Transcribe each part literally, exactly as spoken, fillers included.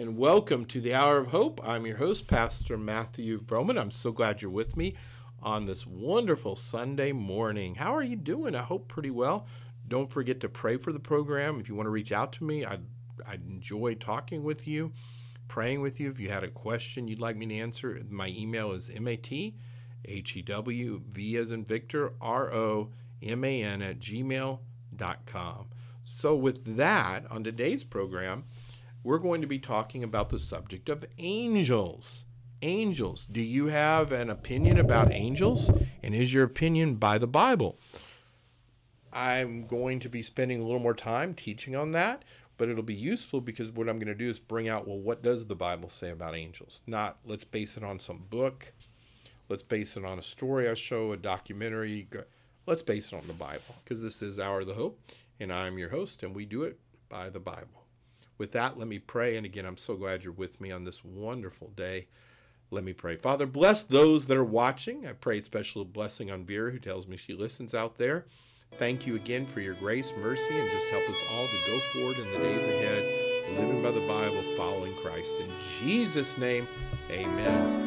and welcome to the Hour of Hope. I'm your host, Pastor Matthew Vroman. I'm so glad you're with me on this wonderful Sunday morning. How are you doing? I hope pretty well. Don't forget to pray for the program. If you want to reach out to me, I'd, I'd enjoy talking with you, praying with you. If you had a question you'd like me to answer, my email is M-A-T, H-E-W, V as in Victor, R O M A N at gmail dot com. So with that, on today's program, we're going to be talking about the subject of angels. Angels. Do you have an opinion about angels? And is your opinion by the Bible? I'm going to be spending a little more time teaching on that, but it'll be useful because what I'm going to do is bring out, well, what does the Bible say about angels? Not let's base it on some book. Let's base it on a story I show, a documentary. Let's base it on the Bible because this is Hour of the Hope, and I'm your host, and we do it by the Bible. With that, let me pray. And again, I'm so glad you're with me on this wonderful day. Let me pray. Father, bless those that are watching. I pray a special blessing on Vera, who tells me she listens out there. Thank you again for your grace, mercy, and just help us all to go forward in the days ahead, living by the Bible, following Christ. In Jesus' name, amen.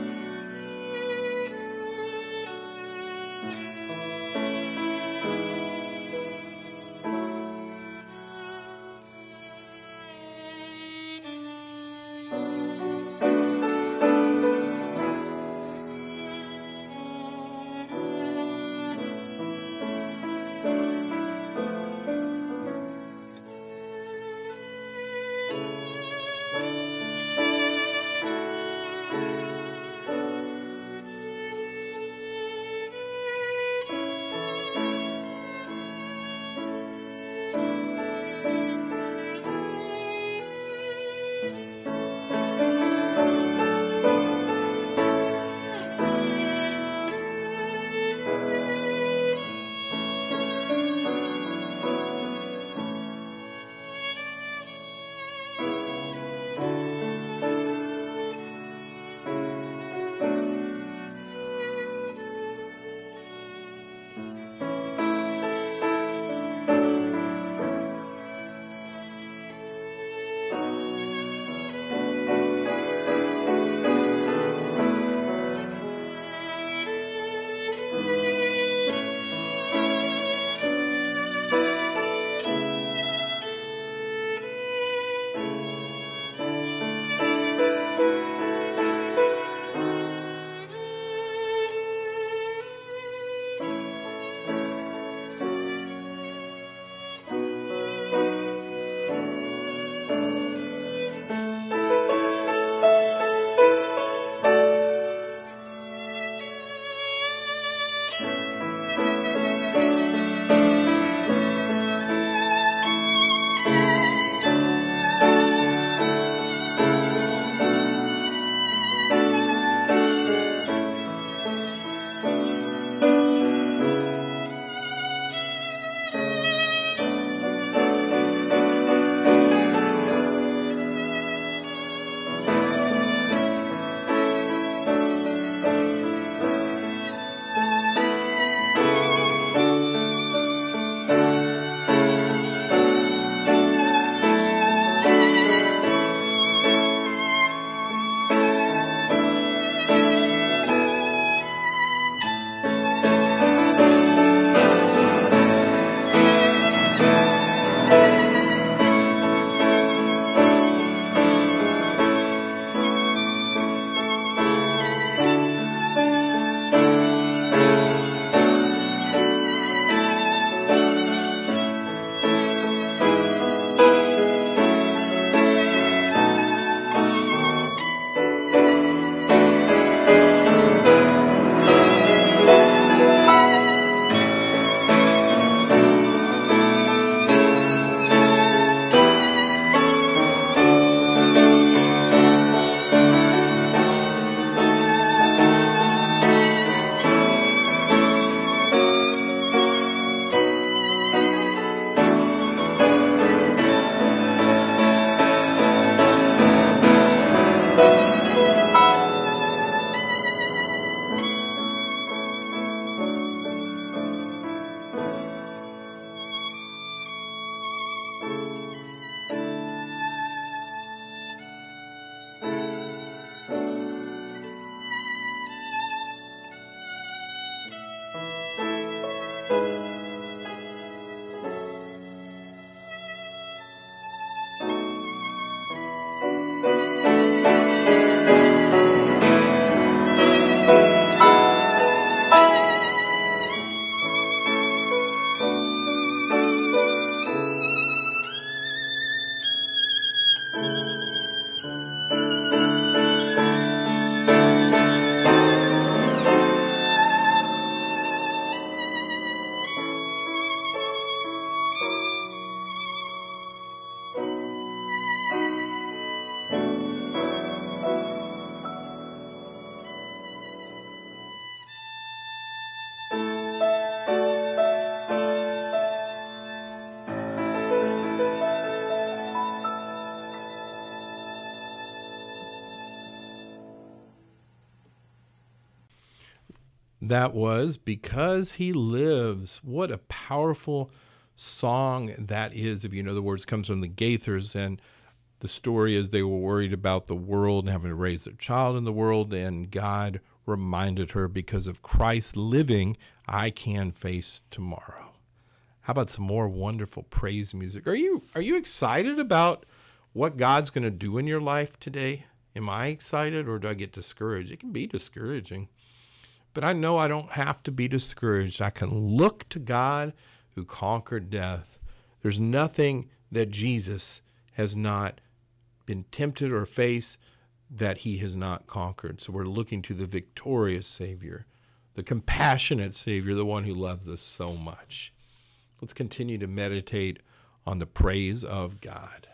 That was Because He Lives. What a powerful song that is. If you know the words, it comes from the Gaithers, and the story is they were worried about the world and having to raise their child in the world, and God reminded her, because of Christ living, I can face tomorrow. How about some more wonderful praise music? Are you are you excited about what God's going to do in your life today? Am I excited, or do I get discouraged? It can be discouraging. But I know I don't have to be discouraged. I can look to God who conquered death. There's nothing that Jesus has not been tempted or faced that he has not conquered. So we're looking to the victorious Savior, the compassionate Savior, the one who loves us so much. Let's continue to meditate on the praise of God.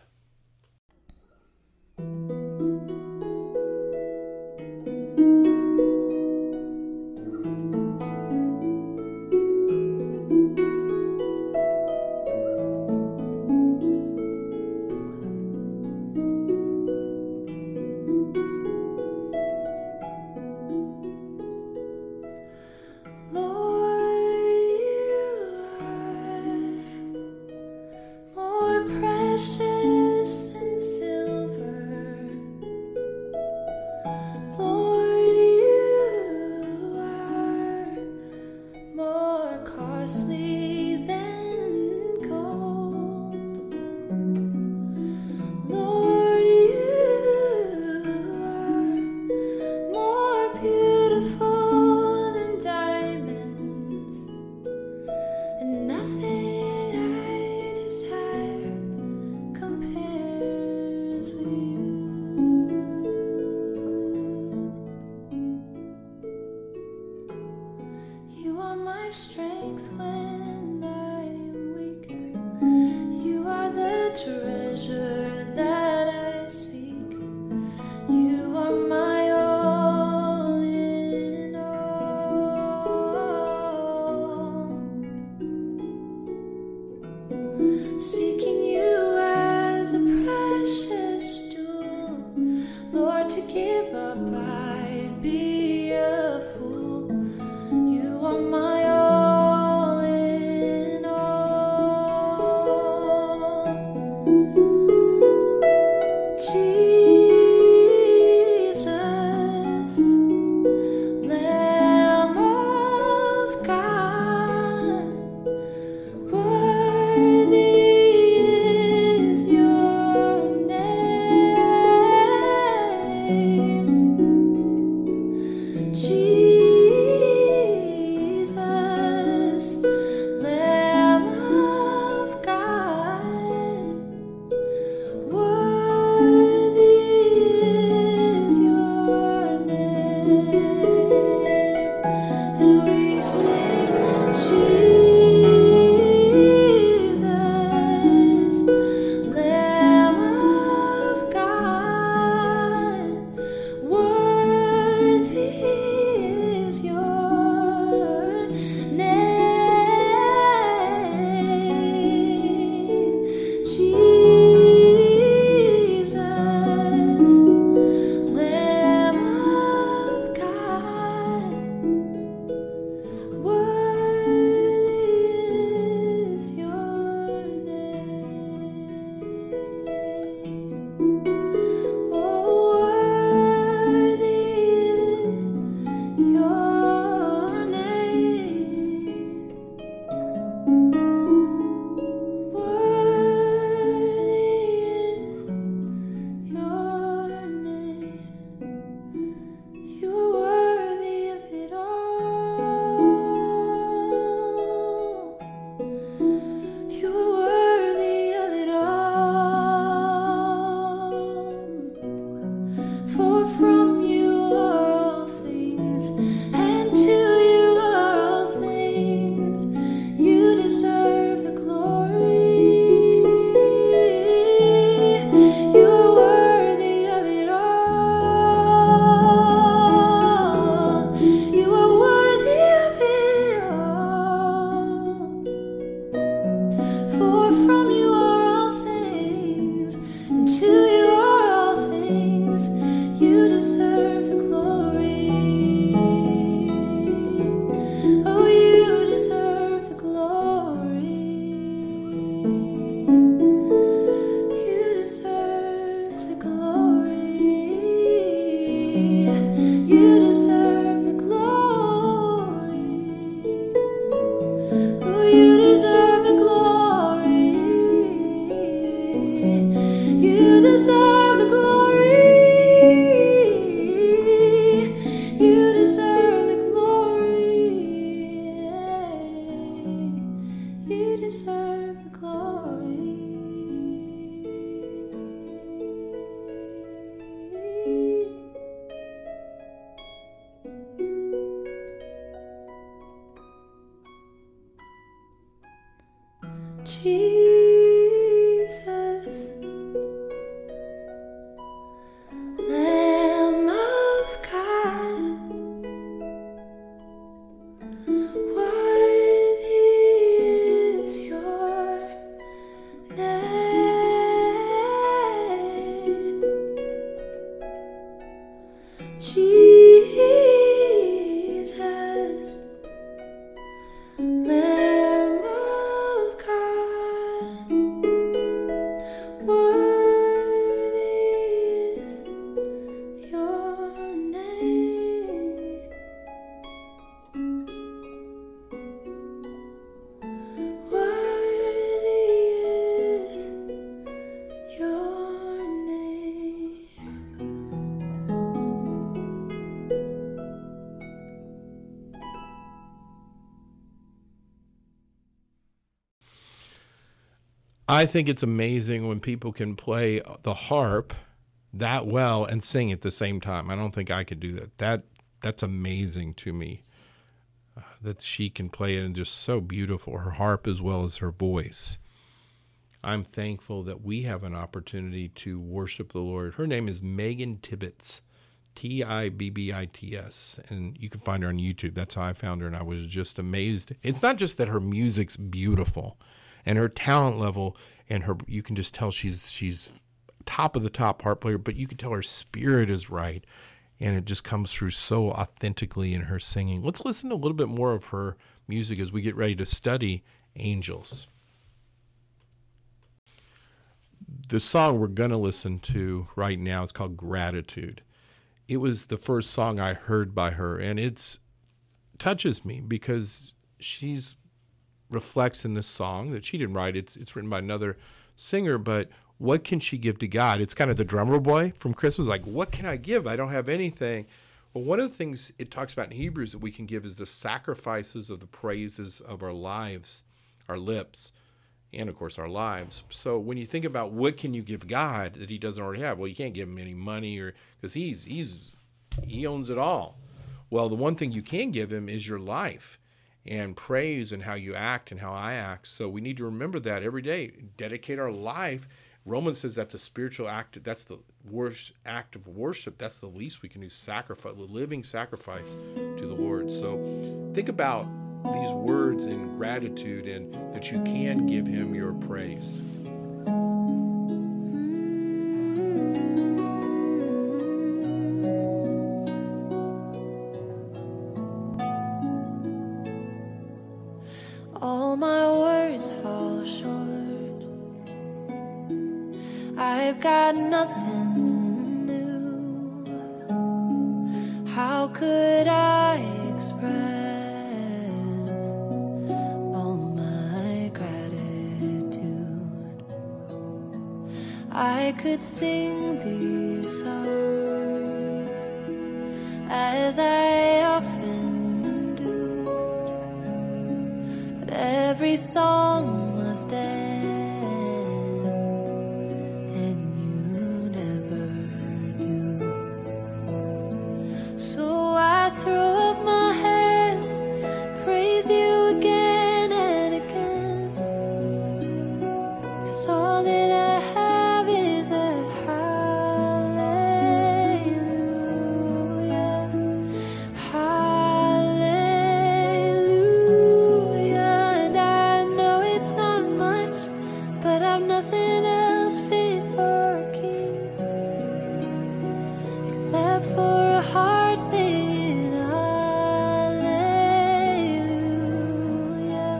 Precious than silver, Lord, you are more costly than gold. Lord, you are more beautiful than diamonds, and nothing strength when I am weak. You are the treasure that I seek. You are my all in all. Seeking you as a precious jewel, Lord, to give up I'd be a fool. You are my Jesus. Jesus, Lamb of God, worthy is your name. Jesus, Lamb of God, worthy is your name. Worthy is your name. I think it's amazing when people can play the harp that well and sing at the same time. I don't think I could do that. That that's amazing to me, uh, that she can play it and just so beautiful, her harp as well as her voice. I'm thankful that we have an opportunity to worship the Lord. Her name is Megan Tibbetts, T I B B I T S, and you can find her on YouTube. That's how I found her, and I was just amazed. It's not just that her music's beautiful, and her talent level, and her, you can just tell she's she's top of the top harp player, but you can tell her spirit is right, and it just comes through so authentically in her singing. Let's listen to a little bit more of her music as we get ready to study Angels. The song we're going to listen to right now is called Gratitude. It was the first song I heard by her, and it's touches me because she's reflects in this song that she didn't write. It's it's written by another singer, but what can she give to God? It's kind of the drummer boy from Christmas, like, what can I give? I don't have anything. Well, one of the things it talks about in Hebrews that we can give is the sacrifices of the praises of our lives, our lips, and of course our lives. So when you think about what can you give God that he doesn't already have, well, you can't give him any money, or because he's he's he owns it all. Well, the one thing you can give him is your life and praise and how you act and how I act. So we need to remember that every day. Dedicate our life. Romans says that's a spiritual act. That's the worst act of worship. That's the least we can do. Sacrifice, living sacrifice to the Lord. So think about these words in gratitude, and that you can give him your praise. All my words fall short. I've got nothing new. How could I express all my gratitude? I could sing these songs as I often do, but every song must end, and you never do. So I throw up my hands, praise you again and again, 'cause all that I have is a hallelujah, hallelujah. And I know it's not much, but I've nothing else fit for a king except for a heart singing hallelujah,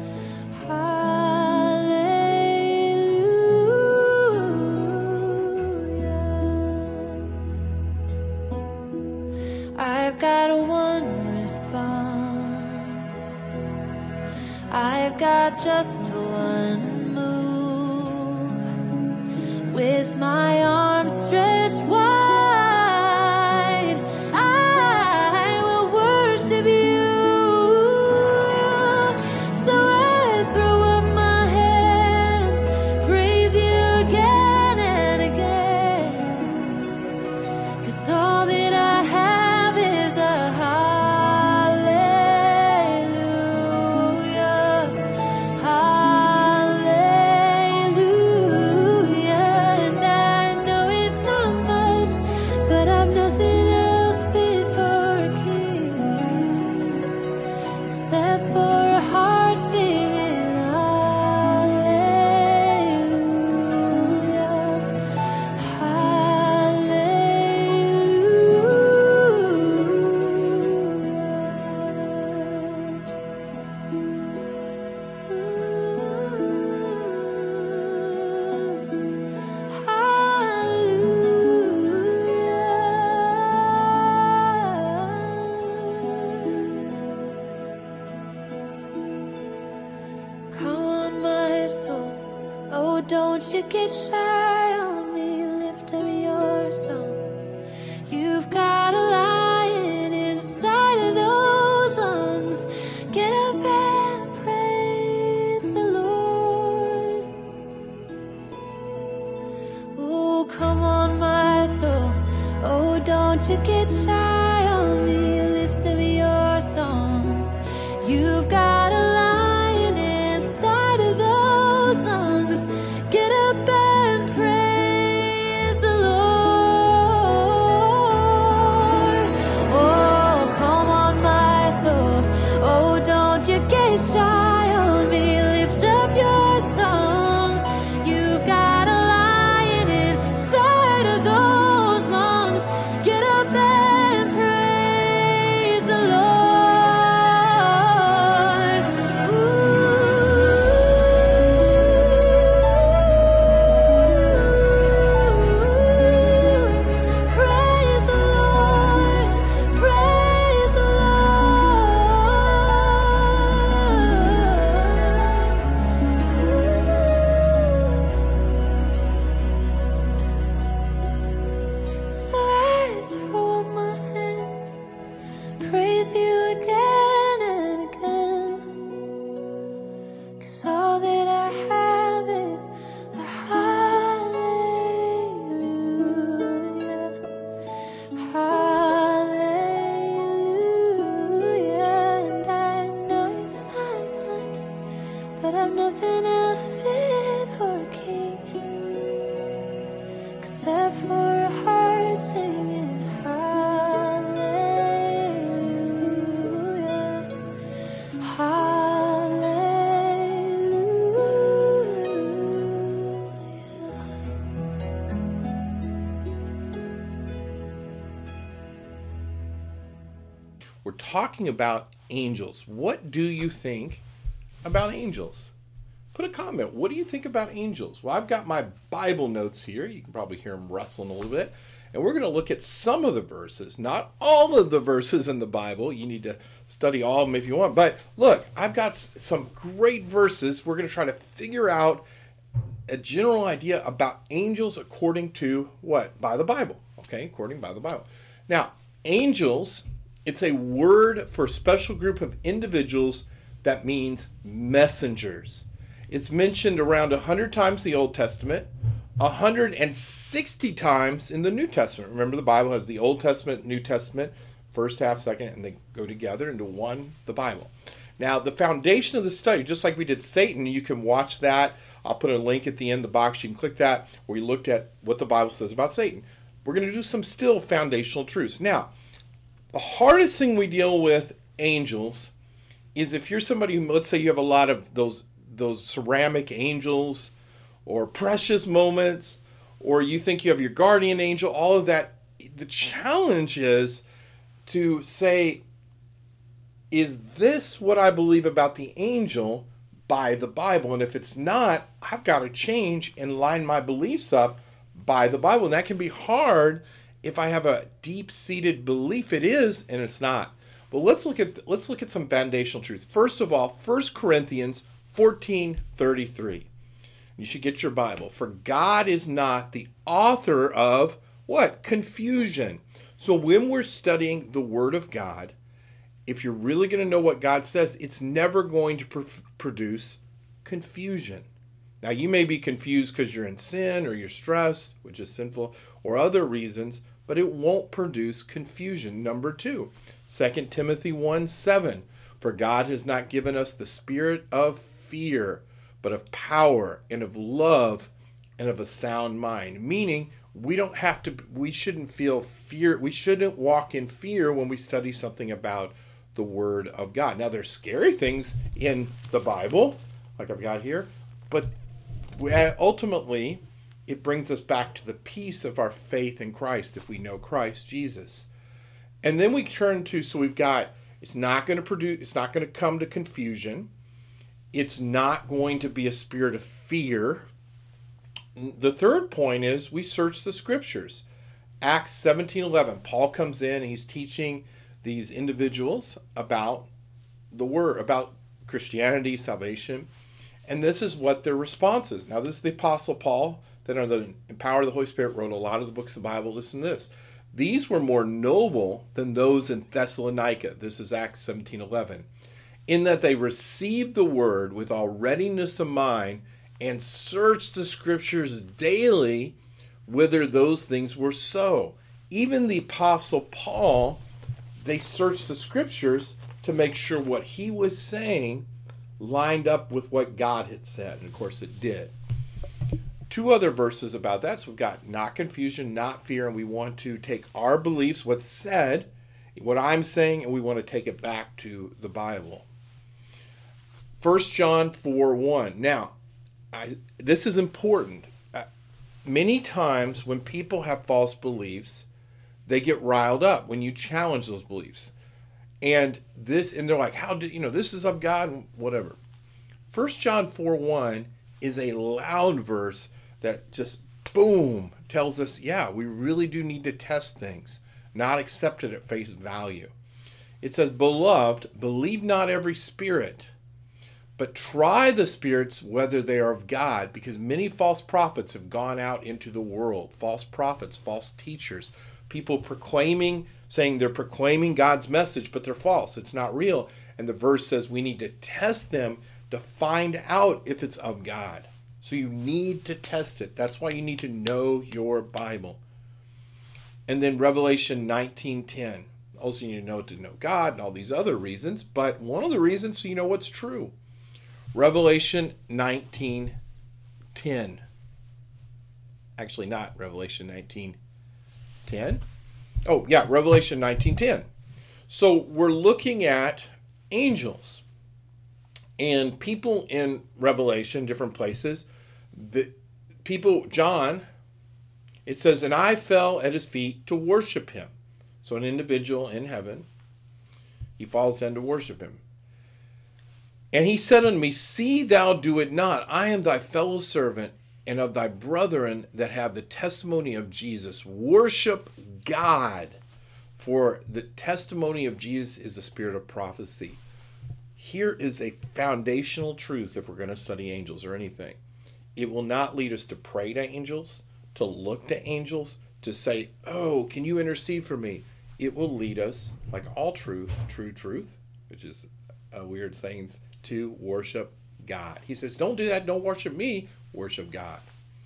hallelujah. I've got one response. I've got just one move. With my arms stretched wide, I will worship you. So I throw up my hands, praise you again and again, 'cause all that I have is a hallelujah, hallelujah. you get shy on me, lift up your song. You've got a lion inside of those lungs. Get up and praise the Lord. Oh, come on, my soul. Oh, don't you get shy on me, lift up your song. You've got a lion inside of those lungs. Get up and praise the Lord. Oh, come on, my soul. Oh, don't you get shy on me, lift up your song. You've got a lion inside of those lungs. Get up and praise the Lord. Ooh, praise the Lord, praise the Lord. So I throw up my hands, praise you again and again. 'Cause all that I have is a hallelujah. Hallelujah. And I know it's not much, but I've nothing else fit for a king except for a heart singing hallelujah. Hallelujah. We're talking about angels. What do you think about angels? Put a comment. What do you think about angels? Well, I've got my Bible notes here. You can probably hear them rustling a little bit. And we're going to look at some of the verses, not all of the verses in the Bible. You need to study all of them if you want. But look, I've got s- some great verses. We're going to try to figure out a general idea about angels according to what? By the Bible. Okay, according by the Bible. Now, angels, it's a word for a special group of individuals that means messengers. It's mentioned around one hundred times in the Old Testament, one hundred sixty times in the New Testament. Remember, the Bible has the Old Testament, New Testament, first half, second, and they go together into one, the Bible. Now, the foundation of the study, just like we did Satan, you can watch that. I'll put a link at the end of the box. You can click that, where we looked at what the Bible says about Satan. We're going to do some still foundational truths. Now, the hardest thing we deal with angels is if you're somebody who, let's say you have a lot of those those ceramic angels or precious moments, or you think you have your guardian angel, all of that. The challenge is to say, is this what I believe about the angel by the Bible? And if it's not, I've got to change and line my beliefs up by the Bible. And that can be hard if I have a deep-seated belief it is and it's not. But let's look at let's look at some foundational truths. First of all, First Corinthians fourteen thirty-three. You should get your Bible. For God is not the author of what? Confusion. So when we're studying the Word of God, if you're really going to know what God says, it's never going to pr- produce confusion. Now, you may be confused because you're in sin or you're stressed, which is sinful, or other reasons, but it won't produce confusion. Number two, Second Timothy one seven. For God has not given us the spirit of fear, but of power and of love and of a sound mind. Meaning, we don't have to, we shouldn't feel fear, we shouldn't walk in fear when we study something about the Word of God. Now, there's scary things in the Bible, like I've got here, but we, ultimately, it brings us back to the peace of our faith in Christ if we know Christ Jesus. And then we turn to, so we've got, it's not going to produce, it's not going to come to confusion. It's not going to be a spirit of fear. The third point is we search the scriptures. Acts seventeen eleven, Paul comes in and he's teaching these individuals about the word, about Christianity, salvation. And this is what their response is. Now, this is the Apostle Paul, that under the power of the Holy Spirit wrote a lot of the books of the Bible. Listen to this. These were more noble than those in Thessalonica. This is Acts seventeen eleven. In that they received the word with all readiness of mind and searched the scriptures daily whether those things were so. Even the Apostle Paul, they searched the scriptures to make sure what he was saying lined up with what God had said. And of course it did. Two other verses about that. So we've got not confusion, not fear, and we want to take our beliefs, what's said, what I'm saying, and we want to take it back to the Bible. First John four one. Now, I, this is important. Uh, many times when people have false beliefs, they get riled up when you challenge those beliefs. And this, and they're like, how do you know this is of God, whatever. First John four one is a loud verse that just boom tells us, yeah, we really do need to test things, not accept it at face value. It says, beloved, believe not every spirit, but try the spirits whether they are of God, because many false prophets have gone out into the world. False prophets, false teachers, people proclaiming, saying they're proclaiming God's message, but they're false. It's not real. And the verse says we need to test them to find out if it's of God. So you need to test it. That's why you need to know your Bible. And then Revelation nineteen ten. Also you need to know to know God and all these other reasons, but one of the reasons so you know what's true. Revelation nineteen ten. Actually not Revelation nineteen ten. Oh, yeah, Revelation nineteen ten. So we're looking at angels. And people in Revelation, different places, the people, John, it says, and I fell at his feet to worship him. So an individual in heaven, he falls down to worship him. And he said unto me, see thou do it not. I am thy fellow servant and of thy brethren that have the testimony of Jesus. Worship God, for the testimony of Jesus is the spirit of prophecy. Here is a foundational truth if we're going to study angels or anything. It will not lead us to pray to angels, to look to angels, to say, oh, can you intercede for me? It will lead us, like all truth, true truth, which is a weird saying, to worship God. He says, don't do that, don't worship me, worship God.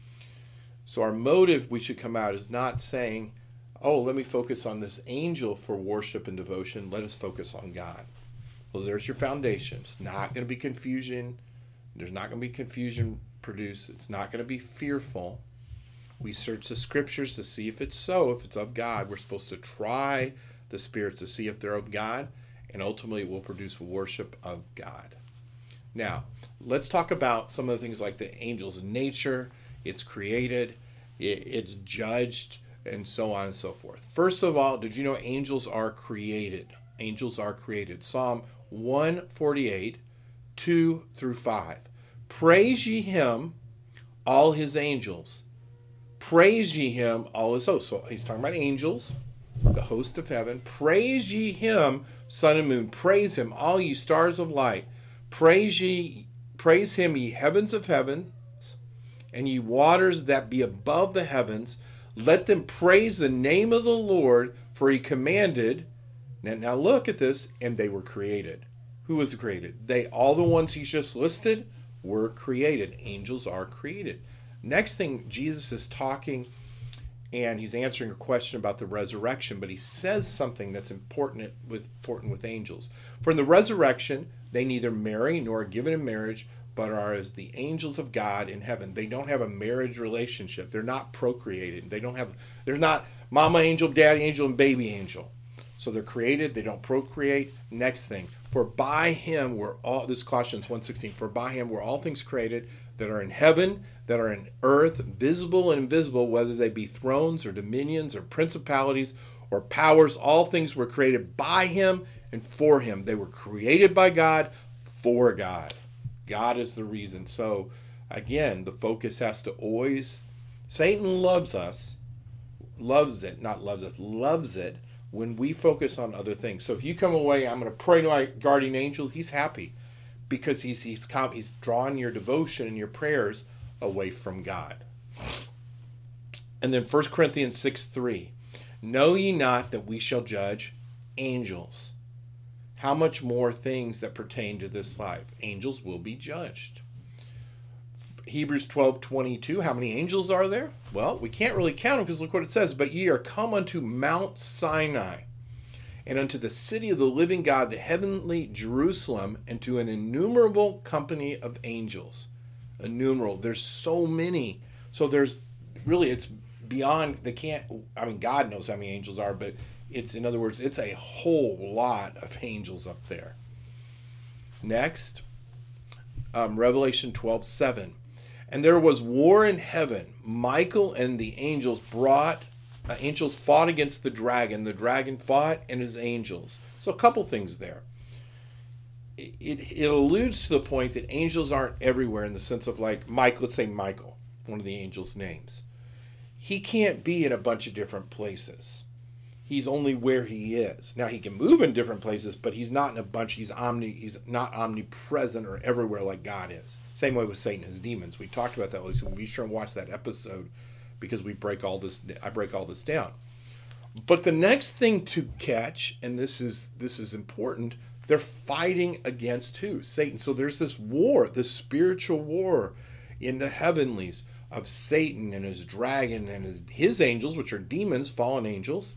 So our motive we should come out is not saying, oh, let me focus on this angel for worship and devotion. Let us focus on God. Well, there's your foundation. It's not going to be confusion. There's not going to be confusion produced. It's not going to be fearful. We search the scriptures to see if it's so, if it's of God. We're supposed to try the spirits to see if they're of God, and ultimately it will produce worship of God. Now, let's talk about some of the things like the angel's nature. It's created, it's judged, and so on and so forth. First of all, did you know angels are created? Angels are created. Psalm one forty-eight, two through five. Praise ye him, all his angels. Praise ye him, all his hosts. So he's talking about angels, the host of heaven. Praise ye him, sun and moon. Praise him, all ye stars of light. Praise ye, praise him, ye heavens of heavens, and ye waters that be above the heavens. Let them praise the name of the Lord, for he commanded. Now, now look at this, and they were created. Who was created? They, all the ones he's just listed, were created. Angels are created. Next thing, Jesus is talking, and he's answering a question about the resurrection, but he says something that's important with, important with angels. For in the resurrection, they neither marry nor are given in marriage, but are as the angels of God in heaven. They don't have a marriage relationship. They're not procreated. They don't have, they're not mama angel, daddy angel, and baby angel. So they're created, they don't procreate. Next thing, for by him were all, this is Colossians one sixteen, for by him were all things created that are in heaven, that are in earth, visible and invisible, whether they be thrones or dominions or principalities or powers, all things were created by him and for him. They were created by God, for God. God is the reason. So again, the focus has to always, Satan loves us, loves it, not loves us, loves it, when we focus on other things. So if you come away, I'm going to pray to my guardian angel, he's happy. because he's he's he's drawing your devotion and your prayers away from God. And then First Corinthians six three, know ye not that we shall judge angels? How much more things that pertain to this life? Angels will be judged. Hebrews twelve twenty-two, how many angels are there? Well, we can't really count them because look what it says. But ye are come unto Mount Sinai, and unto the city of the living God, the heavenly Jerusalem, and to an innumerable company of angels. Innumerable. There's so many. So there's really, it's beyond, they can't, I mean, God knows how many angels are, but it's, in other words, it's a whole lot of angels up there. Next, um, Revelation twelve seven. And there was war in heaven. Michael and the angels brought, uh, angels fought against the dragon. The dragon fought and his angels. So a couple things there. It, it, it alludes to the point that angels aren't everywhere in the sense of like Michael, let's say Michael, one of the angels' names. He can't be in a bunch of different places. He's only where he is. Now he can move in different places, but he's not in a bunch. He's omni. He's not omnipresent or everywhere like God is. Same way with Satan and his demons. We talked about that. So be sure and watch that episode because we break all this. I break all this down. But the next thing to catch, and this is this is important, they're fighting against who? Satan. So there's this war, this spiritual war in the heavenlies of Satan and his dragon and his his angels, which are demons, fallen angels.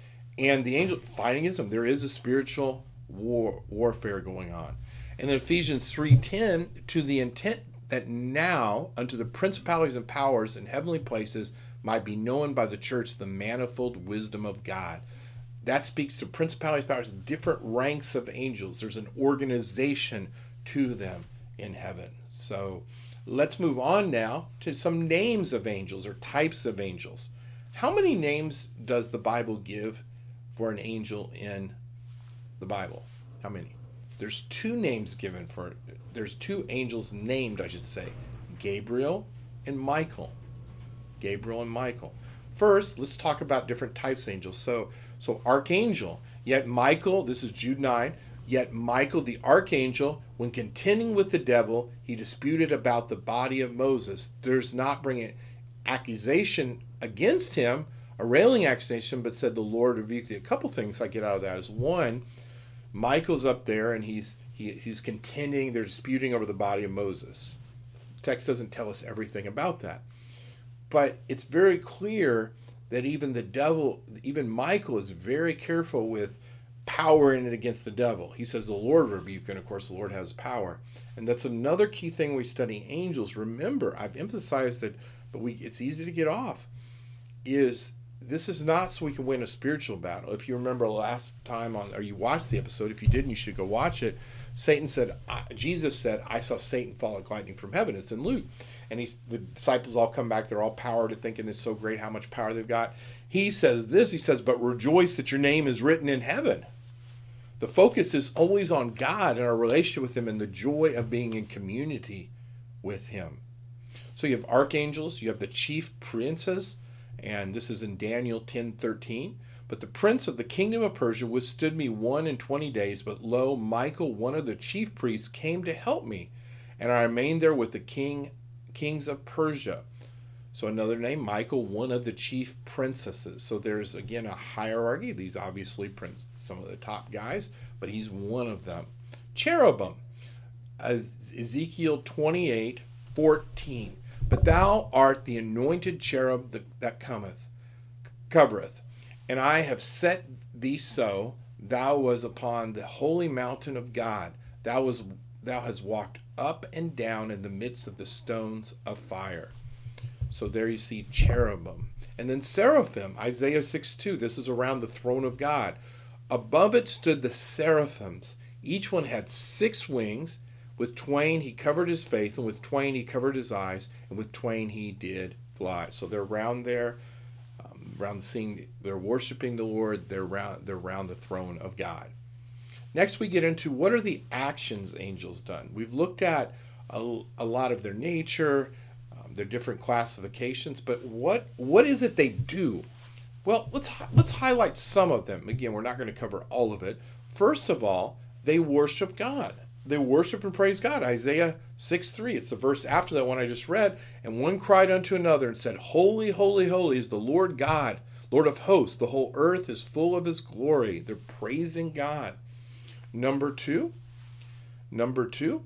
And the angel fighting against them. There is a spiritual war warfare going on. And then Ephesians three ten, to the intent that now unto the principalities and powers in heavenly places might be known by the church the manifold wisdom of God. That speaks to principalities, powers, different ranks of angels. There's an organization to them in heaven. So let's move on now to some names of angels or types of angels. How many names does the Bible give for an angel in the Bible? How many? There's two names given for, there's two angels named, I should say, Gabriel and Michael. Gabriel and Michael. First, let's talk about different types of angels. So, so archangel, yet Michael, this is Jude nine, yet Michael the archangel, when contending with the devil, he disputed about the body of Moses. There's not bringing accusation against him, a railing accusation, but said the Lord rebuked thee. A couple things I get out of that is one, Michael's up there and he's he, he's contending, they're disputing over the body of Moses. The text doesn't tell us everything about that. But it's very clear that even the devil, even Michael is very careful with powering it against the devil. He says the Lord rebuked, and of course the Lord has power. And that's another key thing we study angels. Remember, I've emphasized that, but we it's easy to get off, is this is not so we can win a spiritual battle. If you remember last time on, or you watched the episode, if you didn't, you should go watch it. Satan said, Jesus said, I saw Satan fall like lightning from heaven. It's in Luke. And he's, the disciples all come back. They're all powered, thinking it's so great how much power they've got. He says this, he says, but rejoice that your name is written in heaven. The focus is always on God and our relationship with him and the joy of being in community with him. So you have archangels, you have the chief princes, and this is in Daniel ten thirteen. But the prince of the kingdom of Persia withstood me one and twenty days. But lo, Michael, one of the chief priests, came to help me, and I remained there with the king, kings of Persia. So another name, Michael, one of the chief princesses. So there's, again, a hierarchy. These obviously prince, some of the top guys, but he's one of them. Cherubim, Ezekiel twenty-eight fourteen. But thou art the anointed cherub that, that cometh, covereth. And I have set thee so, thou was upon the holy mountain of God. Thou was thou hast walked up and down in the midst of the stones of fire. So there you see cherubim. And then seraphim, Isaiah six two. This is around the throne of God. Above it stood the seraphims. Each one had six wings. With twain he covered his face, and with twain he covered his eyes, and with twain he did fly. So they're around there, um, around the scene. They're worshiping the Lord. They're around, they're around the throne of God. Next, we get into what are the actions angels done. We've looked at a, a lot of their nature, um, their different classifications, but what what is it they do? Well, let's let's highlight some of them. Again, we're not going to cover all of it. First of all, they worship God. they worship and praise God. Isaiah six three. It's the verse after that one I just read. And one cried unto another and said, Holy, holy, holy is the Lord God, Lord of hosts. The whole earth is full of his glory. They're praising God. Number two, number two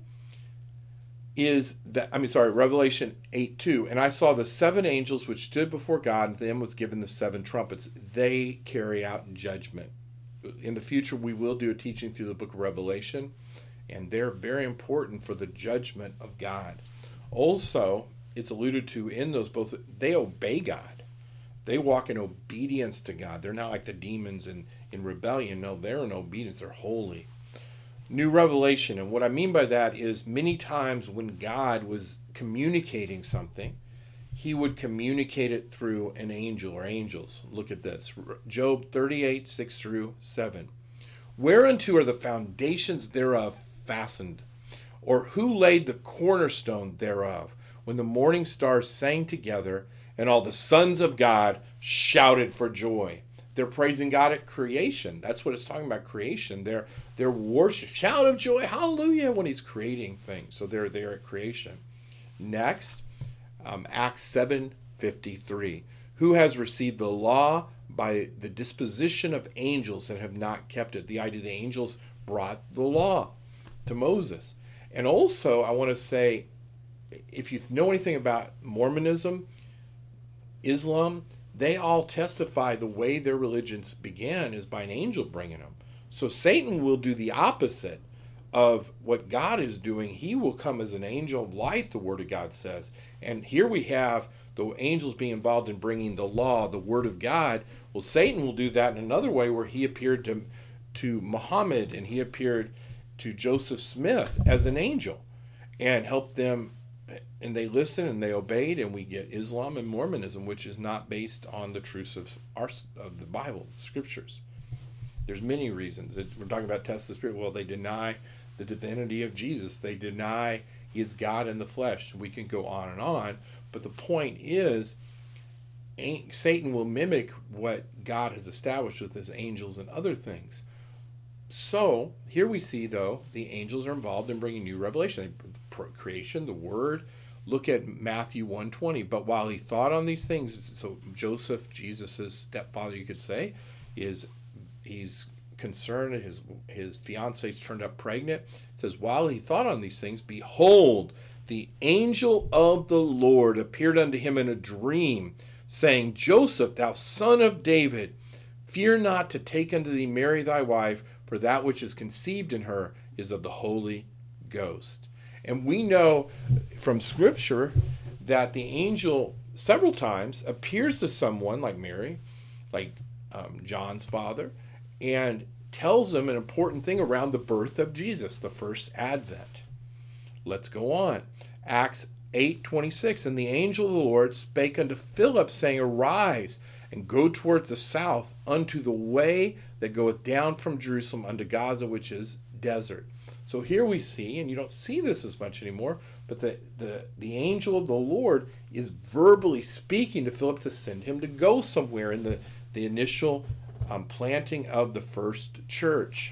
is that, I mean, sorry, Revelation eight two. And I saw the seven angels which stood before God, and to them was given the seven trumpets. They carry out judgment. In the future, we will do a teaching through the book of Revelation, and they're very important for the judgment of God. Also, it's alluded to in those both, they obey God. They walk in obedience to God. They're not like the demons in, in rebellion. No, they're in obedience. They're holy. New revelation. And what I mean by that is many times when God was communicating something, he would communicate it through an angel or angels. Look at this. Job thirty-eight, six through seven. Whereunto are the foundations thereof fastened? Or who laid the cornerstone thereof? When the morning stars sang together, and all the sons of God shouted for joy. They're praising God at creation. That's what it's talking about, creation. They're, they're worship, shout of joy, hallelujah, when he's creating things. So they're there at creation. Next, um, Acts seven fifty-three. Who has received the law by the disposition of angels and have not kept it? The idea the angels brought the law to Moses. And also, I want to say, if you know anything about Mormonism, Islam, they all testify the way their religions began is by an angel bringing them. So Satan will do the opposite of what God is doing. He will come as an angel of light, the Word of God says. And here we have the angels being involved in bringing the law, the Word of God. Well, Satan will do that in another way where he appeared to, to Muhammad and he appeared to Joseph Smith as an angel and helped them. And they listened and they obeyed, and we get Islam and Mormonism, which is not based on the truths of our of the Bible, the scriptures. There's many reasons. We're talking about test of the spirit. Well, they deny the divinity of Jesus. They deny he is God in the flesh. We can go on and on. But the point is, Satan will mimic what God has established with his angels and other things. So here we see, though, the angels are involved in bringing new revelation. The creation, the word. Look at Matthew one twenty. But while he thought on these things, so Joseph, Jesus' stepfather, you could say, is he's concerned. His his fiancee's turned up pregnant. It says, while he thought on these things, behold, the angel of the Lord appeared unto him in a dream, saying, Joseph, thou son of David, fear not to take unto thee Mary thy wife, for that which is conceived in her is of the Holy Ghost. And we know from Scripture that the angel several times appears to someone like Mary, like um, John's father, and tells them an important thing around the birth of Jesus, the first advent. Let's go on. Acts eight twenty-six. And the angel of the Lord spake unto Philip, saying, Arise, and go towards the south unto the way that goeth down from Jerusalem unto Gaza, which is desert. So here we see, and you don't see this as much anymore, but the, the, the angel of the Lord is verbally speaking to Philip to send him to go somewhere in the, the initial um, planting of the first church.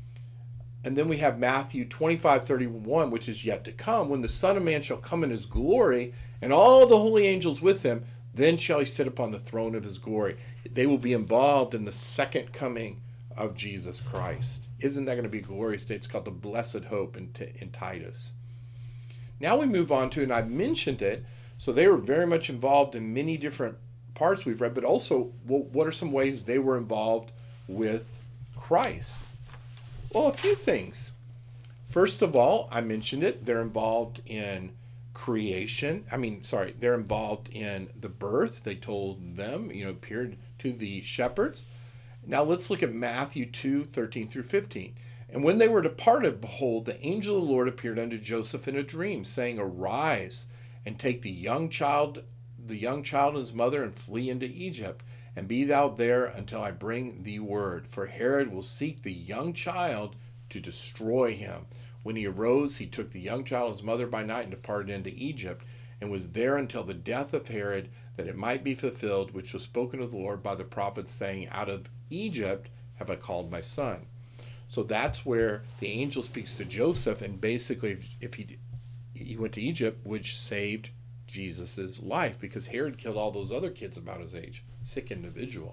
And then we have Matthew twenty-five thirty-one, which is yet to come. When the Son of Man shall come in his glory, and all the holy angels with him, then shall he sit upon the throne of his glory. They will be involved in the second coming of Jesus Christ. Isn't that going to be a glorious day? It's called the blessed hope in, in Titus. Now we move on to, and I've mentioned it, so they were very much involved in many different parts we've read, but also well, what are some ways they were involved with Christ? Well, a few things. First of all, I mentioned it, they're involved in creation. I mean, sorry, they're involved in the birth. They told them, you know, appeared to the shepherds. Now let's look at Matthew two thirteen through fifteen. And when they were departed, behold, the angel of the Lord appeared unto Joseph in a dream, saying, Arise, and take the young child, the young child and his mother, and flee into Egypt, and be thou there until I bring thee word. For Herod will seek the young child to destroy him. When he arose, he took the young child and his mother by night and departed into Egypt, and was there until the death of Herod, that it might be fulfilled, which was spoken of the Lord by the prophets, saying, Out of Egypt have I called my son. So that's where the angel speaks to Joseph, and basically, if, if he he went to Egypt, which saved Jesus's life, because Herod killed all those other kids about his age, sick individual.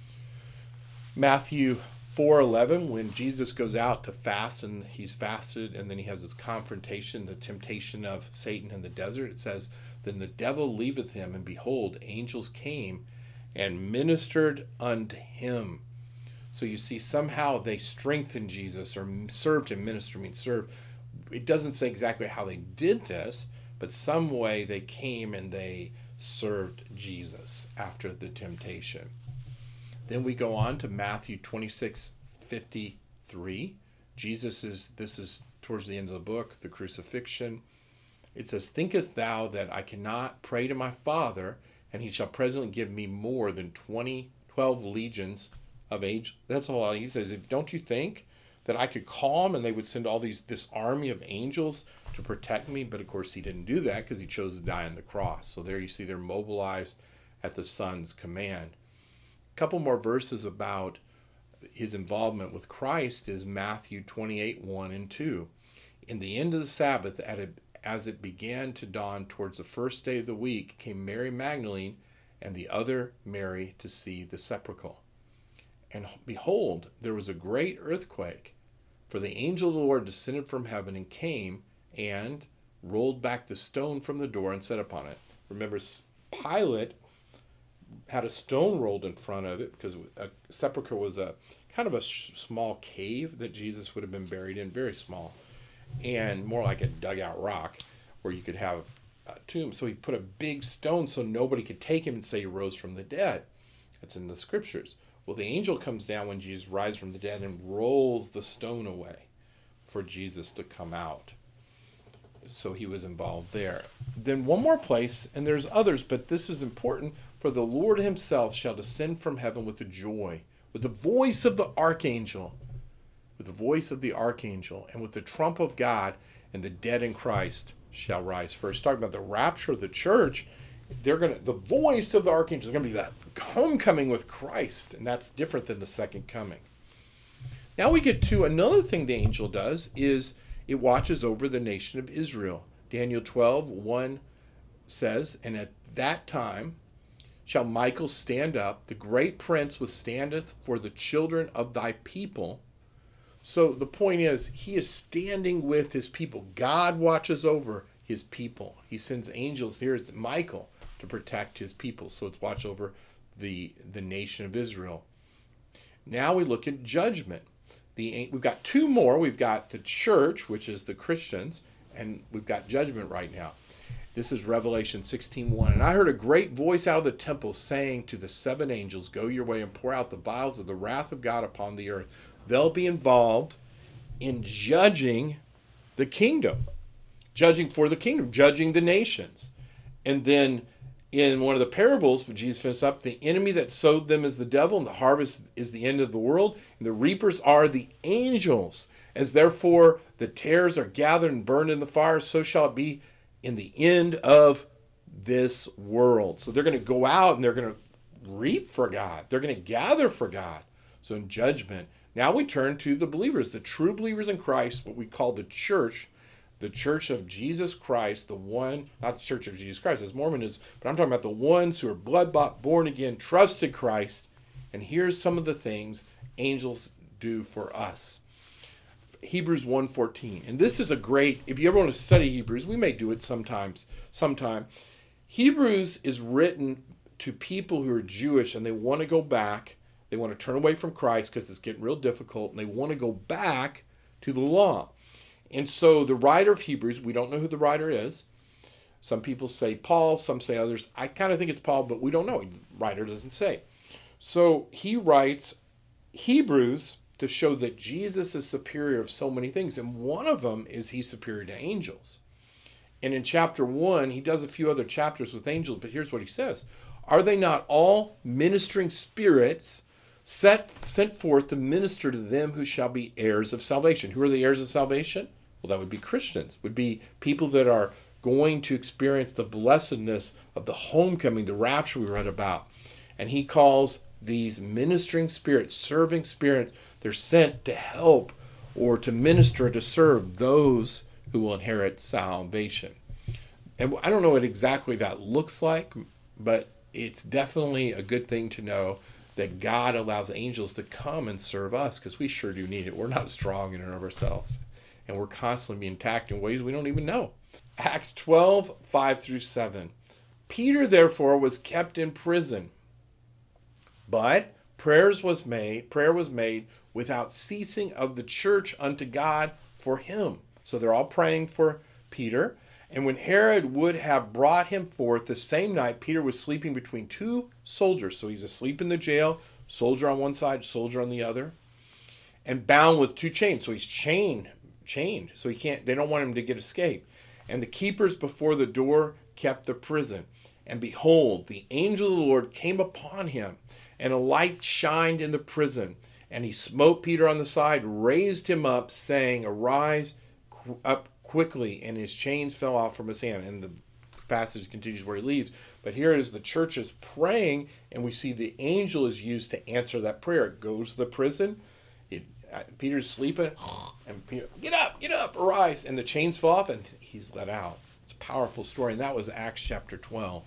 Matthew four eleven, when Jesus goes out to fast, and he's fasted, and then he has this confrontation, the temptation of Satan in the desert, it says, then the devil leaveth him, and behold, angels came and ministered unto him. So you see, somehow they strengthened Jesus, or served him. Minister means serve. It doesn't say exactly how they did this, but some way they came and they served Jesus after the temptation. Then we go on to Matthew twenty-six fifty-three. Jesus is, this is towards the end of the book, the crucifixion. It says, thinkest thou that I cannot pray to my Father, and he shall presently give me more than twenty, twelve legions of age? That's all he says. Don't you think that I could call him and they would send all these, this army of angels to protect me? But of course he didn't do that, because he chose to die on the cross. So there you see they're mobilized at the Son's command. A couple more verses about his involvement with Christ is Matthew twenty-eight, one and two. In the end of the Sabbath, at a, as it began to dawn towards the first day of the week, came Mary Magdalene and the other Mary to see the sepulchre. And behold, there was a great earthquake, for the angel of the Lord descended from heaven and came and rolled back the stone from the door and sat upon it. Remember, Pilate had a stone rolled in front of it, because a sepulchre was a kind of a small cave that Jesus would have been buried in, very small, and more like a dugout rock where you could have a tomb. So he put a big stone so nobody could take him and say he rose from the dead. That's in the scriptures. Well, the angel comes down when Jesus rises from the dead and rolls the stone away for Jesus to come out. So he was involved there. Then one more place, and there's others, but this is important. For the Lord himself shall descend from heaven with a joy, with the voice of the archangel, with the voice of the archangel, and with the trump of God, and the dead in Christ shall rise first. Talking about the rapture of the church, they're gonna, the voice of the archangel is going to be that homecoming with Christ, and that's different than the second coming. Now we get to another thing the angel does, is it watches over the nation of Israel. Daniel twelve, one says, and at that time shall Michael stand up, the great prince which standeth for the children of thy people. So the point is, he is standing with his people. God watches over his people. He sends angels, here it's Michael, to protect his people. So it's watch over the, the nation of Israel. Now we look at judgment. The, we've got two more. We've got the church, which is the Christians, and we've got judgment right now. This is Revelation sixteen one. And I heard a great voice out of the temple saying to the seven angels, go your way and pour out the vials of the wrath of God upon the earth. They'll be involved in judging the kingdom, judging for the kingdom, judging the nations. And then in one of the parables, when Jesus finished up, the enemy that sowed them is the devil, and the harvest is the end of the world, and the reapers are the angels. As therefore the tares are gathered and burned in the fire, so shall it be in the end of this world. So they're going to go out and they're going to reap for God. They're going to gather for God. So in judgment. Now we turn to the believers, the true believers in Christ, what we call the church, the church of Jesus Christ, the one, not the church of Jesus Christ, as Mormonism, but I'm talking about the ones who are blood-bought, born again, trusted Christ. And here's some of the things angels do for us. Hebrews one fourteen. And this is a great, if you ever want to study Hebrews, we may do it sometimes, sometime. Hebrews is written to people who are Jewish and they want to go back. They want to turn away from Christ because it's getting real difficult, and they want to go back to the law. And so the writer of Hebrews, we don't know who the writer is. Some people say Paul, some say others. I kind of think it's Paul, but we don't know. The writer doesn't say. So he writes Hebrews to show that Jesus is superior of so many things. And one of them is he's superior to angels. And in chapter one, he does a few other chapters with angels, but here's what he says. Are they not all ministering spirits set, sent forth to minister to them who shall be heirs of salvation? Who are the heirs of salvation? Well, that would be Christians, would be people that are going to experience the blessedness of the homecoming, the rapture we read about. And he calls these ministering spirits, serving spirits, they're sent to help or to minister, to serve those who will inherit salvation. And I don't know what exactly that looks like, but it's definitely a good thing to know that God allows angels to come and serve us, because we sure do need it. We're not strong in and of ourselves, and we're constantly being attacked in ways we don't even know. Acts twelve, five through seven. Peter, therefore, was kept in prison, but prayers was made, prayer was made without ceasing of the church unto God for him. So they're all praying for Peter. And when Herod would have brought him forth the same night, Peter was sleeping between two soldiers. So he's asleep in the jail, soldier on one side, soldier on the other, and bound with two chains. So he's chained, chained. So he can't, they don't want him to get escape. And the keepers before the door kept the prison. And behold, the angel of the Lord came upon him, and a light shined in the prison. And he smote Peter on the side, raised him up, saying, Arise up quickly, and his chains fell off from his hand. And the passage continues where he leaves. But here is the church is praying, and we see the angel is used to answer that prayer. It goes to the prison. It, uh, Peter's sleeping, and Peter, get up, get up, arise. And the chains fall off, and he's let out. It's a powerful story, and that was Acts chapter twelve.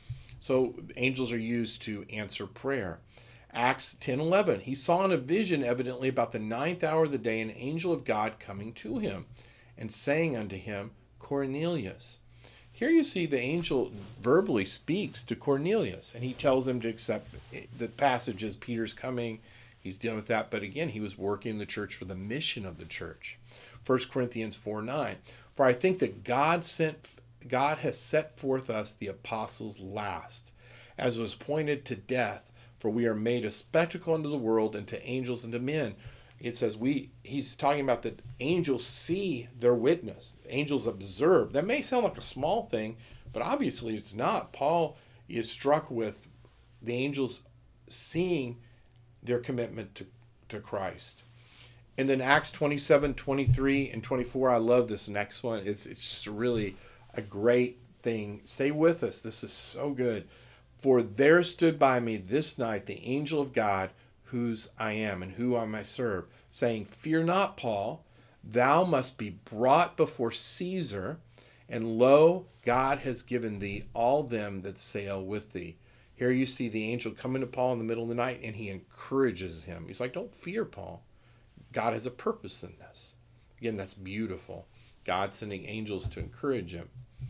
So angels are used to answer prayer. Acts ten eleven. He saw in a vision, evidently about the ninth hour of the day, an angel of God coming to him and saying unto him, Cornelius. Here you see the angel verbally speaks to Cornelius, and he tells him to accept. The passage is Peter's coming. He's dealing with that. But again, he was working in the church for the mission of the church. First Corinthians four nine. For I think that God sent, God has set forth us the apostles last, as was pointed to death, for we are made a spectacle unto the world, and to angels and to men. It says we, he's talking about that angels see their witness. Angels observe. That may sound like a small thing, but obviously it's not. Paul is struck with the angels seeing their commitment to, to Christ. And then Acts twenty-seven, twenty-three, and twenty-four, I love this next one. It's, it's just really a great thing. Stay with us. This is so good. For there stood by me this night the angel of God, whose I am and who I may serve, saying, Fear not, Paul, thou must be brought before Caesar, and lo, God has given thee all them that sail with thee. Here you see the angel coming to Paul in the middle of the night, and he encourages him. He's like, don't fear, Paul. God has a purpose in this. Again, that's beautiful. God sending angels to encourage him.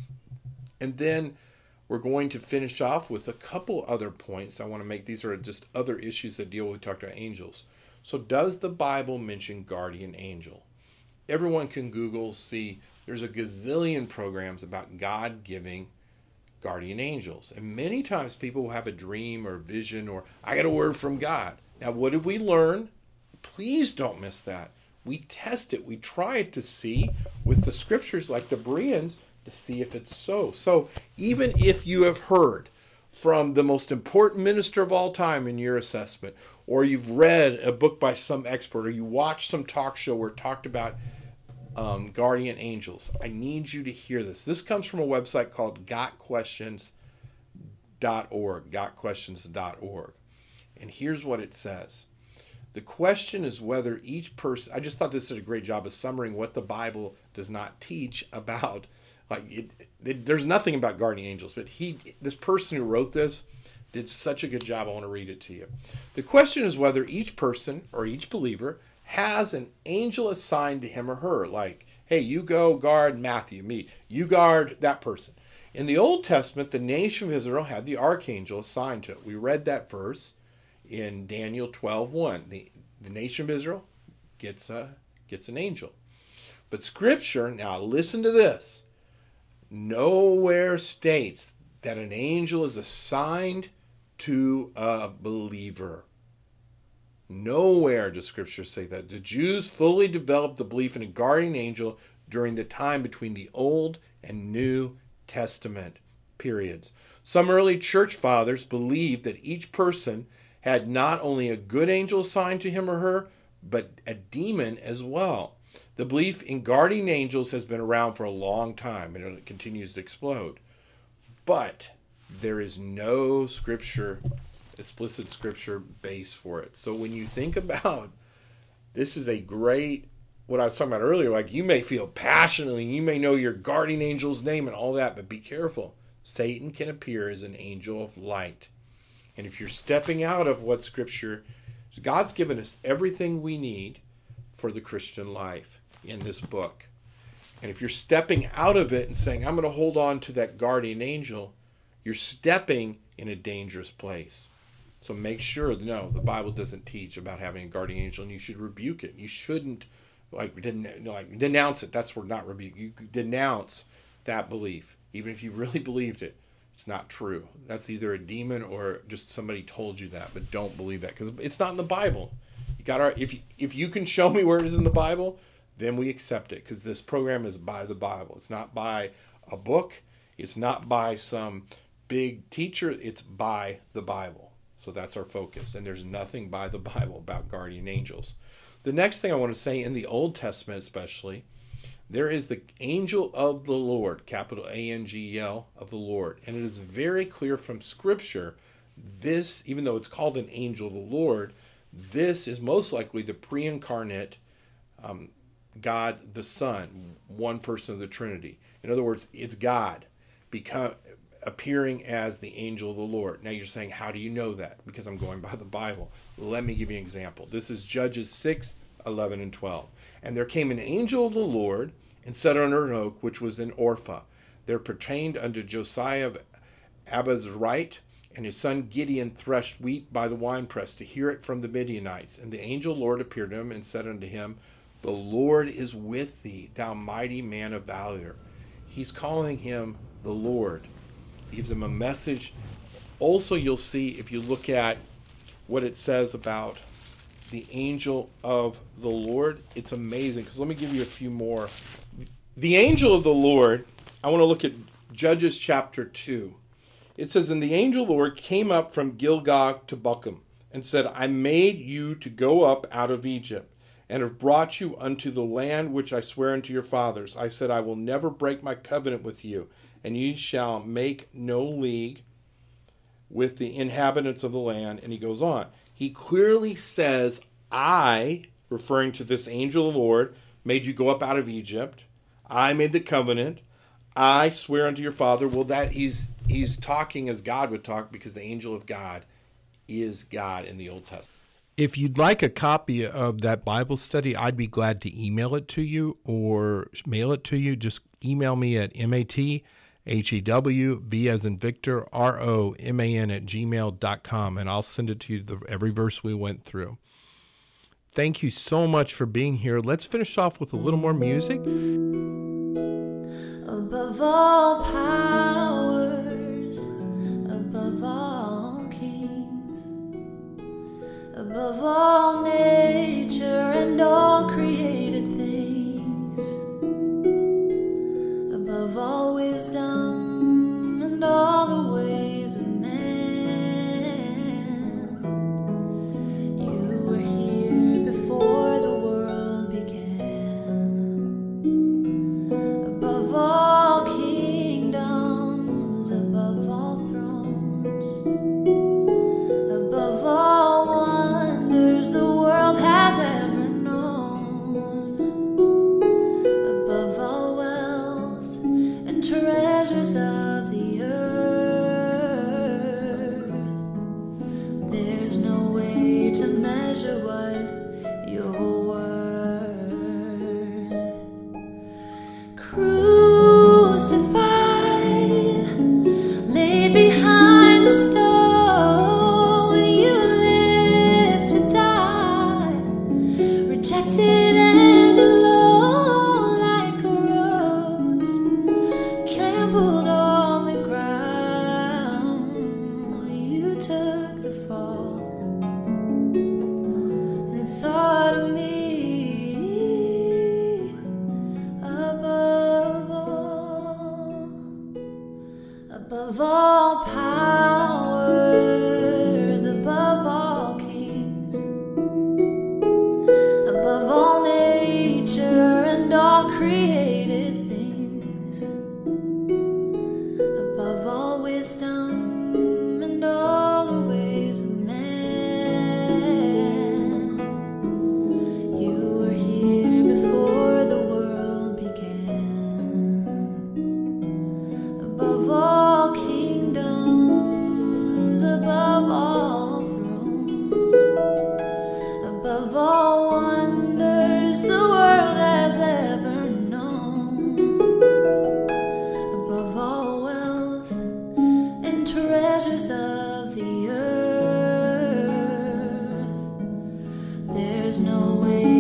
And then we're going to finish off with a couple other points I want to make. These are just other issues that deal with, we talked about angels. So does the Bible mention guardian angel? Everyone can Google, see, there's a gazillion programs about God giving guardian angels. And many times people will have a dream or vision or, I got a word from God. Now, what did we learn? Please don't miss that. We test it. We try it to see with the scriptures like the Bereans, to see if it's so. So even if you have heard from the most important minister of all time in your assessment, or you've read a book by some expert, or you watched some talk show where it talked about um, guardian angels, I need you to hear this. This comes from a website called got questions dot org, got questions dot org. And here's what it says. The question is whether each person, I just thought this did a great job of summarizing what the Bible does not teach about. Like it, it, there's nothing about guardian angels, but he, this person who wrote this, did such a good job. I want to read it to you. The question is whether each person or each believer has an angel assigned to him or her. Like, hey, you go guard Matthew, me. You guard that person. In the Old Testament, the nation of Israel had the archangel assigned to it. We read that verse in Daniel twelve one. The, the nation of Israel gets a gets an angel. But Scripture, now listen to this, nowhere states that an angel is assigned to a believer. Nowhere does Scripture say that. The Jews fully developed the belief in a guardian angel during the time between the Old and New Testament periods. Some early church fathers believed that each person had not only a good angel assigned to him or her, but a demon as well. The belief in guardian angels has been around for a long time, and it continues to explode. But there is no scripture, explicit scripture base for it. So when you think about, this is a great what I was talking about earlier, like you may feel passionately, you may know your guardian angel's name and all that, but be careful. Satan can appear as an angel of light. And if you're stepping out of what Scripture, God's given us everything we need for the Christian life in this book. And if you're stepping out of it and saying, I'm going to hold on to that guardian angel, you're stepping in a dangerous place. So make sure, no, the Bible doesn't teach about having a guardian angel, and you should rebuke it. You shouldn't like, den- like denounce it. That's where not rebuke. You denounce that belief. Even if you really believed it, it's not true. That's either a demon or just somebody told you that, but don't believe that because it's not in the Bible. You got our, if you, if you can show me where it is in the Bible, then we accept it because this program is by the Bible. It's not by a book. It's not by some big teacher. It's by the Bible. So that's our focus. And there's nothing by the Bible about guardian angels. The next thing I want to say, in the Old Testament especially, there is the angel of the Lord, capital A N G E L, of the Lord. And it is very clear from Scripture, this, even though it's called an angel of the Lord, this is most likely the pre-incarnate um, God the Son, one person of the Trinity. In other words, it's God become appearing as the angel of the Lord. Now you're saying, how do you know that? Because I'm going by the Bible. Let me give you an example. This is Judges six, eleven, and twelve. And there came an angel of the Lord and sat under an oak, which was in Orpha. There pertained unto Josiah of Abba's right, and his son Gideon threshed wheat by the winepress to hear it from the Midianites. And the angel of the Lord appeared to him and said unto him, the Lord is with thee, thou mighty man of valor. He's calling him the Lord. He gives him a message. Also, you'll see if you look at what it says about the angel of the Lord, it's amazing. Because let me give you a few more. The angel of the Lord, I want to look at Judges chapter two. It says, and the angel of the Lord came up from Gilgal to Bochum, and said, I made you to go up out of Egypt, and have brought you unto the land which I swear unto your fathers. I said, I will never break my covenant with you, and ye shall make no league with the inhabitants of the land. And he goes on. He clearly says, I, referring to this angel of the Lord, made you go up out of Egypt. I made the covenant. I swear unto your father. Well, that he's he's talking as God would talk, because the angel of God is God in the Old Testament. If you'd like a copy of that Bible study, I'd be glad to email it to you or mail it to you. Just email me at mat H E W, V as in Victor, R O M A N at gmail dot com, and I'll send it to you, the, every verse we went through. Thank you so much for being here. Let's finish off with a little more music. Above all powers, above all kings, above all nature and all created things, above all wisdom and all the ways of man, you were here before the world began. Above all kingdoms, above all thrones, above all wonders the world has ever known, above all wealth and treasures of the earth, there's no way to measure what you're worth. Crucified, laid behind the stone, you lived to die, rejected and alone like a rose, trampled on the ground. You took the fall and thought of me above all, above all powers, above all kings, above all nature and all created things, above all wisdom and all the ways of man, you were here before your way.